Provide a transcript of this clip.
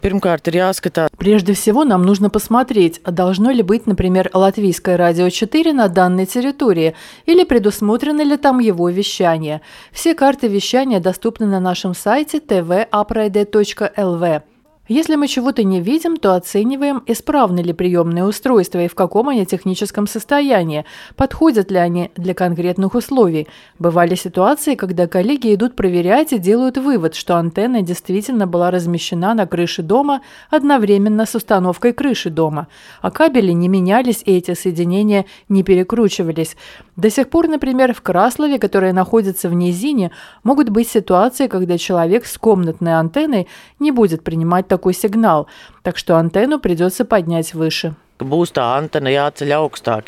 Прежде всего, нам нужно посмотреть, должно ли быть, например, Латвийское радио 4 на данной территории, или предусмотрено ли там его вещание. Все карты вещания доступны на нашем сайте tvapraide.lv. Если мы чего-то не видим, то оцениваем, исправны ли приемные устройства и в каком они техническом состоянии, подходят ли они для конкретных условий. Бывали ситуации, когда коллеги идут проверять и делают вывод, что антенна действительно была размещена на крыше дома одновременно с установкой крыши дома, а кабели не менялись и эти соединения не перекручивались. До сих пор, например, в Краслове, которая находится в низине, могут быть ситуации, когда человек с комнатной антенной не будет принимать такой сигнал, так что антенну придется поднять выше. Būs tā antena jāceļ augstāk.